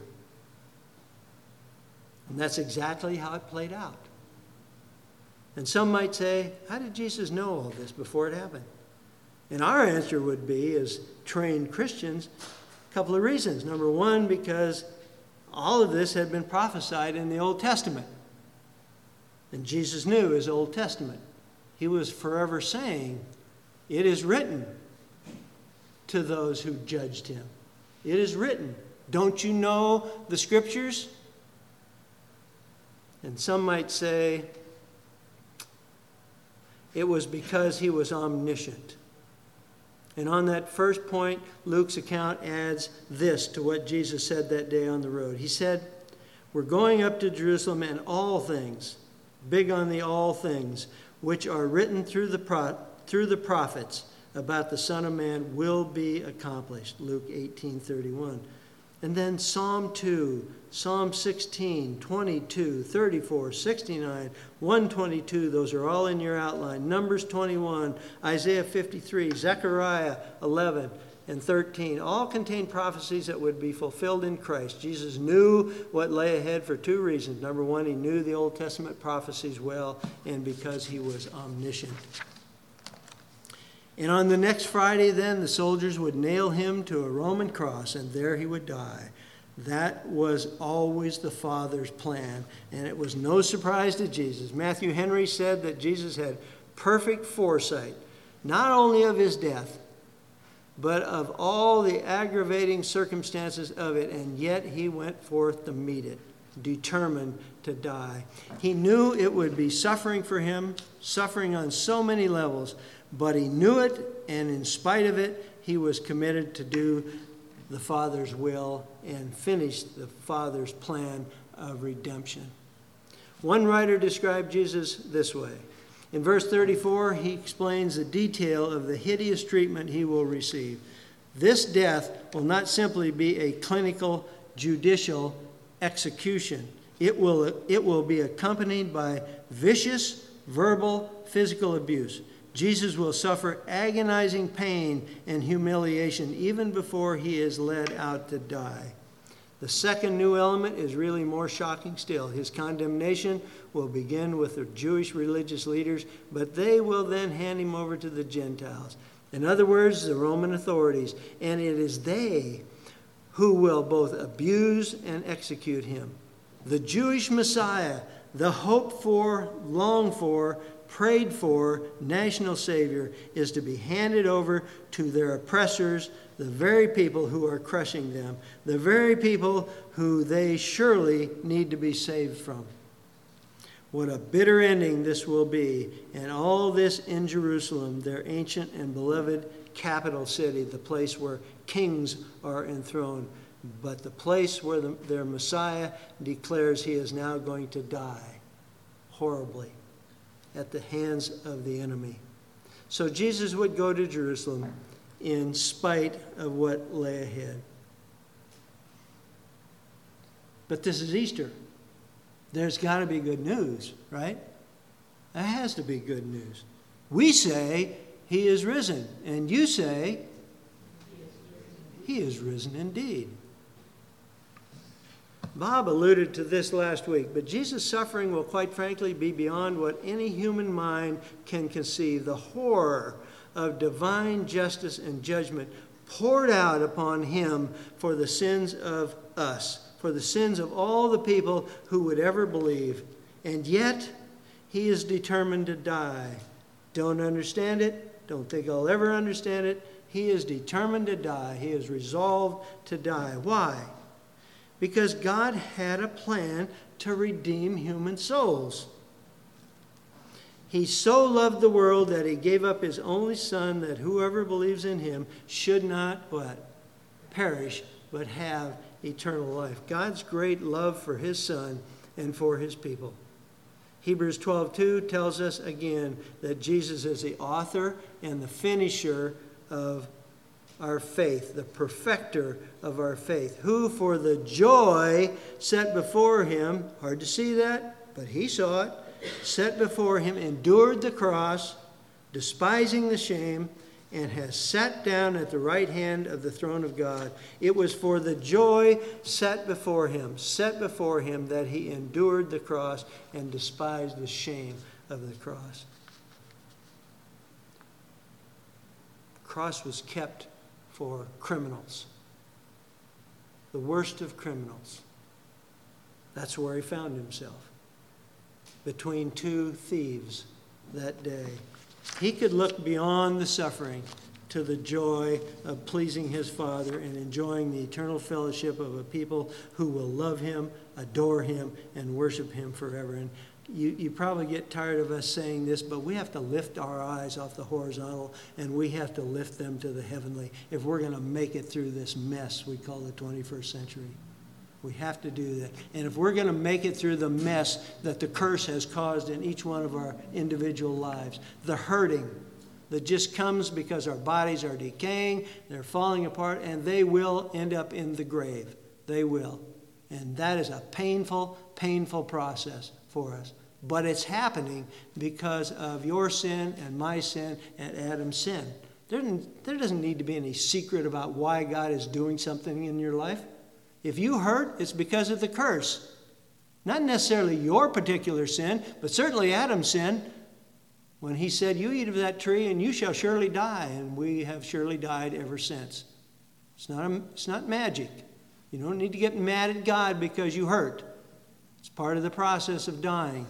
And that's exactly how it played out. And some might say, how did Jesus know all this before it happened? And our answer would be, as trained Christians, a couple of reasons. Number one, because All of this had been prophesied in the Old Testament. And Jesus knew his Old Testament. He was forever saying, "It is written," to those who judged him. It is written. Don't you know the Scriptures? And some might say it was because he was omniscient. And on that first point, Luke's account adds this to what Jesus said that day on the road. He said, "We're going up to Jerusalem, and all things," big on the all things, "which are written through the prophets about the Son of Man will be accomplished." Luke 18:31. And then Psalm 2, Psalm 16, 22, 34, 69, 122, those are all in your outline. Numbers 21, Isaiah 53, Zechariah 11 and 13, all contain prophecies that would be fulfilled in Christ. Jesus knew what lay ahead for two reasons. Number one, he knew the Old Testament prophecies well, and because he was omniscient. And on the next Friday, then, the soldiers would nail him to a Roman cross, and there he would die. That was always the Father's plan, and it was no surprise to Jesus. Matthew Henry said that Jesus had perfect foresight, not only of his death, but of all the aggravating circumstances of it, and yet he went forth to meet it, determined to die. He knew it would be suffering for him, suffering on so many levels, but he knew it, and in spite of it, he was committed to do the Father's will and finish the Father's plan of redemption. One writer described Jesus this way. In verse 34, he explains the detail of the hideous treatment he will receive. This death will not simply be a clinical, judicial execution. It will be accompanied by vicious, verbal, physical abuse. Jesus will suffer agonizing pain and humiliation even before he is led out to die. The second new element is really more shocking still. His condemnation will begin with the Jewish religious leaders, but they will then hand him over to the Gentiles. In other words, the Roman authorities. And it is they who will both abuse and execute him. The Jewish Messiah, the hoped for, longed for, prayed for national Savior, is to be handed over to their oppressors, the very people who are crushing them, the very people who they surely need to be saved from. What a bitter ending this will be, and all this in Jerusalem, their ancient and beloved capital city, the place where kings are enthroned, but the place where their Messiah declares he is now going to die horribly at the hands of the enemy. So Jesus would go to Jerusalem in spite of what lay ahead. But this is Easter. There's got to be good news, right? That has to be good news. We say he is risen, and you say he is risen indeed. Bob alluded to this last week, but Jesus' suffering will quite frankly be beyond what any human mind can conceive. The horror of divine justice and judgment poured out upon him for the sins of us, for the sins of all the people who would ever believe. And yet, he is determined to die. Don't understand it. Don't think I'll ever understand it. He is determined to die. He is resolved to die. Why? Because God had a plan to redeem human souls. He so loved the world that he gave up his only Son, that whoever believes in him should not, what? Perish, but have eternal life. God's great love for his Son and for his people. Hebrews 12:2 tells us again that Jesus is the author and the finisher of our faith, the perfecter of our faith, who for the joy set before him, hard to see that, but he saw it, set before him, endured the cross, despising the shame, and has sat down at the right hand of the throne of God. It was for the joy set before him that he endured the cross and despised the shame of the cross. The cross was kept for criminals, the worst of criminals, That's where he found himself, between two thieves that day. He could look beyond the suffering to the joy of pleasing his Father and enjoying the eternal fellowship of a people who will love him, adore him, and worship him forever. And you probably get tired of us saying this, but we have to lift our eyes off the horizontal and we have to lift them to the heavenly if we're going to make it through this mess we call the 21st century. We have to do that. And if we're going to make it through the mess that the curse has caused in each one of our individual lives, the hurting that just comes because our bodies are decaying, they're falling apart, and they will end up in the grave. They will. And that is a painful, painful process for us. But it's happening because of your sin and my sin and Adam's sin. There doesn't need to be any secret about why God is doing something in your life. If you hurt, it's because of the curse. Not necessarily your particular sin, but certainly Adam's sin. When he said, you eat of that tree and you shall surely die. And we have surely died ever since. It's not magic. You don't need to get mad at God because you hurt. It's part of the process of dying.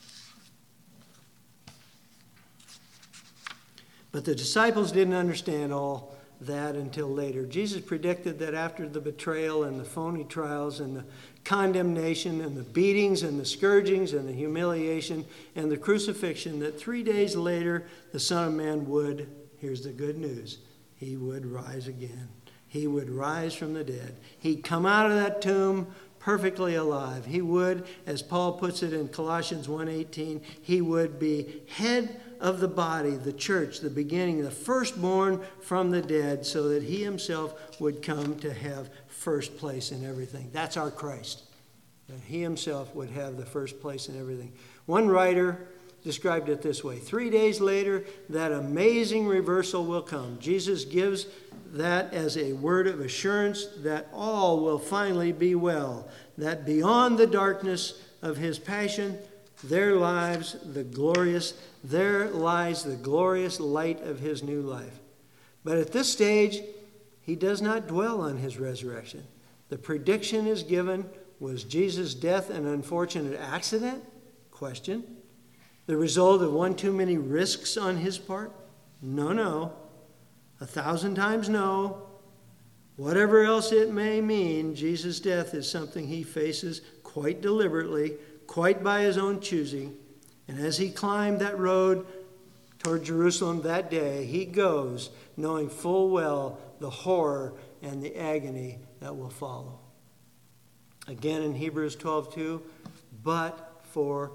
But the disciples didn't understand all that until later. Jesus predicted that after the betrayal and the phony trials and the condemnation and the beatings and the scourgings and the humiliation and the crucifixion, that 3 days later the Son of Man would, here's the good news, he would rise again. He would rise from the dead. He'd come out of that tomb perfectly alive. He would, as Paul puts it in Colossians 1:18, he would be head of the body, the church, the beginning, the firstborn from the dead, so that he himself would come to have first place in everything. That's our Christ. That he himself would have the first place in everything. One writer described it this way: 3 days later, that amazing reversal will come. Jesus gives that as a word of assurance that all will finally be well, that beyond the darkness of his passion, there lies the glorious light of his new life. But at this stage, he does not dwell on his resurrection. The prediction is given: was Jesus' death an unfortunate accident? Question. The result of one too many risks on his part? No. 1,000 times no. Whatever else it may mean, Jesus' death is something he faces quite deliberately, quite by his own choosing. And as he climbed that road toward Jerusalem that day, he goes knowing full well the horror and the agony that will follow. Again in Hebrews 12:2, but for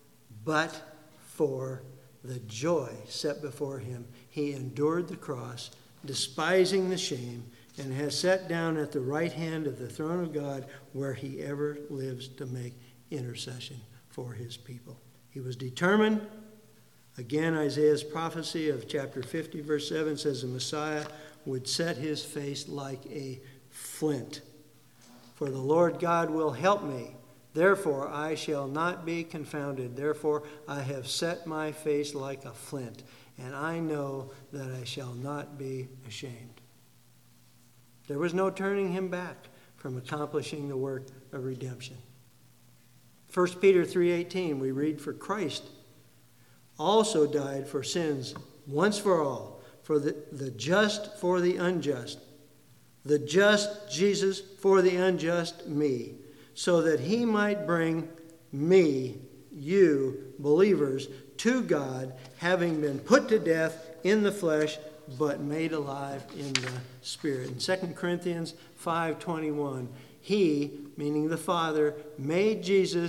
the joy set before him, he endured the cross, despising the shame, and has sat down at the right hand of the throne of God, where he ever lives to make intercession for his people. He was determined. Again, Isaiah's prophecy of chapter 50, verse 7 says the Messiah would set his face like a flint. For the Lord God will help me. Therefore I shall not be confounded. Therefore I have set my face like a flint, and I know that I shall not be ashamed. There was no turning him back from accomplishing the work of redemption. 1 Peter 3:18, we read, for Christ also died for sins once for all, for the just for the unjust, the just Jesus for the unjust me, so that he might bring me, you, believers, to God, having been put to death in the flesh, but made alive in the Spirit. In 2 Corinthians 5:21, he, meaning the Father, made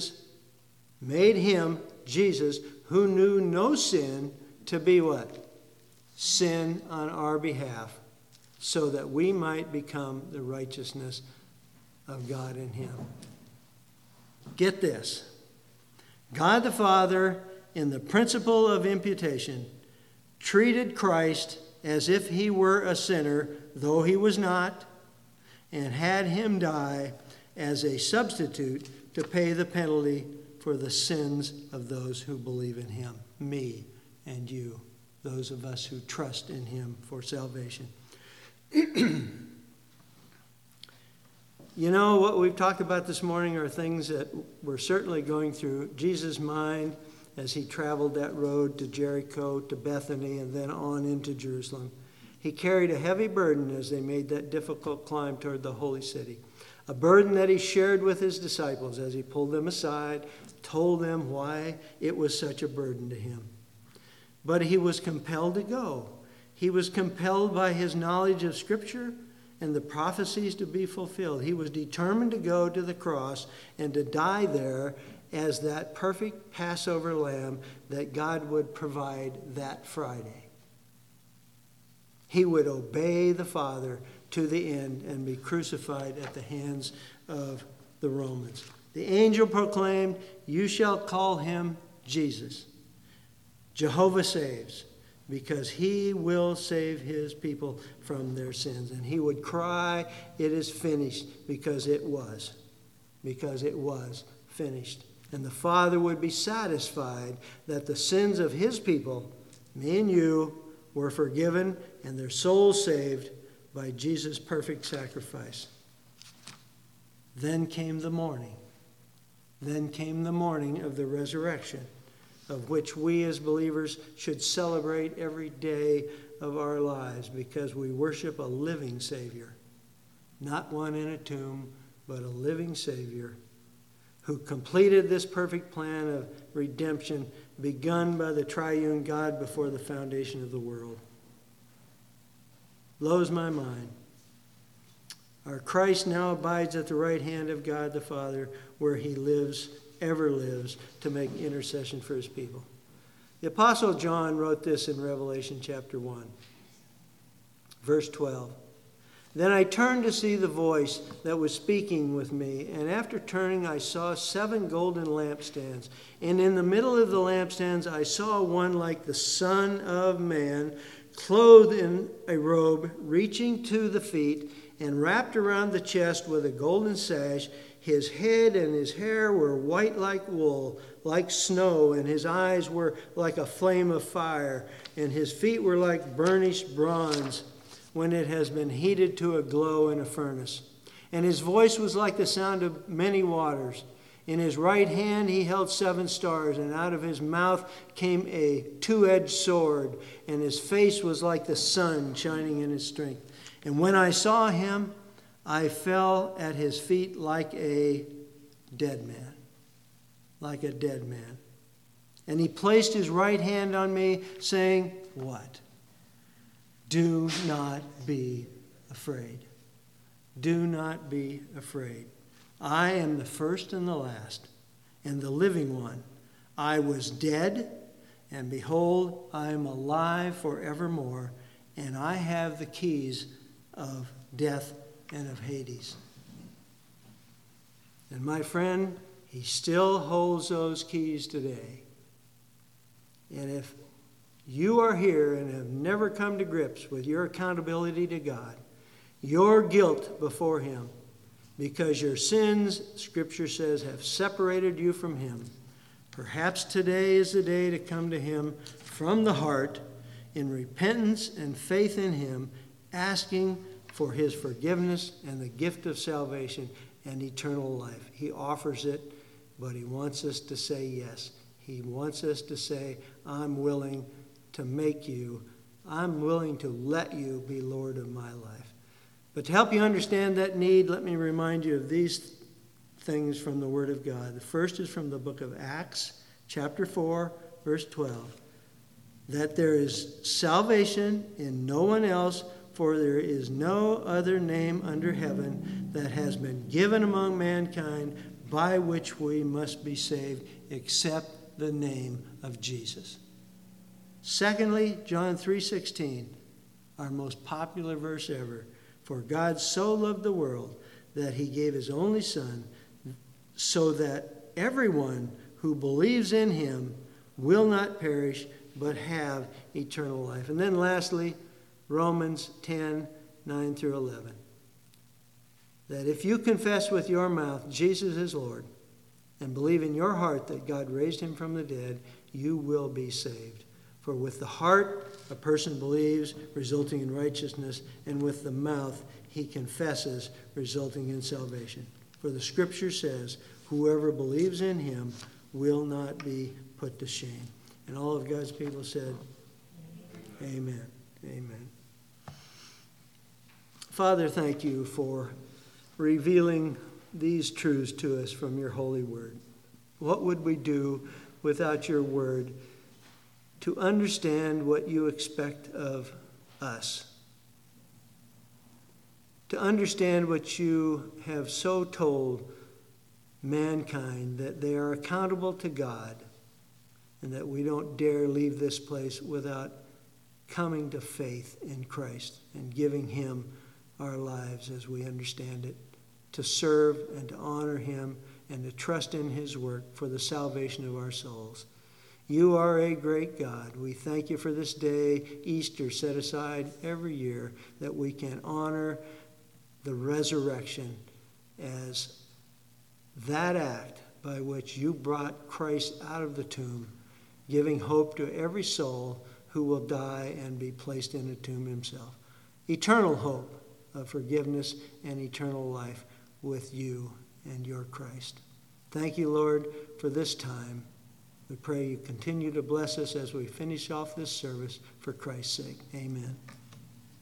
him, Jesus, who knew no sin, to be what? Sin on our behalf, so that we might become the righteousness of God in him. Get this. God the Father, in the principle of imputation, treated Christ as if he were a sinner, though he was not, and had him die as a substitute to pay the penalty for the sins of those who believe in him, me and you, those of us who trust in him for salvation. You know, what we've talked about this morning are things that were certainly going through Jesus' mind as he traveled that road to Jericho, to Bethany, and then on into Jerusalem. He carried a heavy burden as they made that difficult climb toward the holy city. A burden that he shared with his disciples as he pulled them aside, told them why it was such a burden to him. But he was compelled to go. He was compelled by his knowledge of Scripture and the prophecies to be fulfilled. He was determined to go to the cross and to die there as that perfect Passover lamb that God would provide that Friday. He would obey the Father to the end and be crucified at the hands of the Romans. The angel proclaimed, "You shall call him Jesus." Jehovah saves, because he will save his people from their sins. And he would cry, "It is finished," because it was finished. And the Father would be satisfied that the sins of his people, me and you, were forgiven and their souls saved by Jesus' perfect sacrifice. Then came the morning. Then came the morning of the resurrection, of which we as believers should celebrate every day of our lives, because we worship a living Savior. Not one in a tomb, but a living Savior who completed this perfect plan of redemption begun by the triune God before the foundation of the world. Blows my mind. Our Christ now abides at the right hand of God the Father, where he lives, ever lives, to make intercession for his people. The Apostle John wrote this in Revelation chapter 1, verse 12. "Then I turned to see the voice that was speaking with me, and after turning I saw 7 golden lampstands. And in the middle of the lampstands I saw one like the Son of Man, clothed in a robe reaching to the feet, and wrapped around the chest with a golden sash. His head and his hair were white like wool, like snow, and his eyes were like a flame of fire, and his feet were like burnished bronze when it has been heated to a glow in a furnace. And his voice was like the sound of many waters. In his right hand he held 7 stars, and out of his mouth came a 2-edged sword, and his face was like the sun shining in his strength. And when I saw him, I fell at his feet like a dead man. Like a dead man. And he placed his right hand on me, saying," what? "Do not be afraid. Do not be afraid. I am the first and the last, and the living one. I was dead, and behold, I am alive forevermore, and I have the keys of death and of Hades." And my friend, he still holds those keys today. And if you are here and have never come to grips with your accountability to God, your guilt before him, because your sins, Scripture says, have separated you from him, perhaps today is the day to come to him from the heart in repentance and faith in him, asking for his forgiveness and the gift of salvation and eternal life. He offers it, but he wants us to say yes. He wants us to say, I'm willing to let you be Lord of my life. But to help you understand that need, let me remind you of these things from the Word of God. The first is from the book of Acts, chapter 4, verse 12. That there is salvation in no one else, for there is no other name under heaven that has been given among mankind by which we must be saved, except the name of Jesus. Secondly, John 3:16, our most popular verse ever. For God so loved the world that he gave his only Son, so that everyone who believes in him will not perish, but have eternal life. And then lastly, Romans 10:9 through 11. That if you confess with your mouth Jesus is Lord, and believe in your heart that God raised him from the dead, you will be saved. For with the heart a person believes, resulting in righteousness, and with the mouth he confesses, resulting in salvation. For the scripture says, whoever believes in him will not be put to shame. And all of God's people said, amen. Amen. Father, thank you for revealing these truths to us from your holy word. What would we do without your word to understand what you expect of us? To understand what you have so told mankind, that they are accountable to God, and that we don't dare leave this place without coming to faith in Christ and giving him our lives as we understand it, to serve and to honor him and to trust in his work for the salvation of our souls. You are a great God. We thank you for this day, Easter, set aside every year, that we can honor the resurrection as that act by which you brought Christ out of the tomb, giving hope to every soul who will die and be placed in a tomb himself. Eternal hope of forgiveness and eternal life with you and your Christ. Thank you, Lord, for this time. We pray you continue to bless us as we finish off this service for Christ's sake. Amen.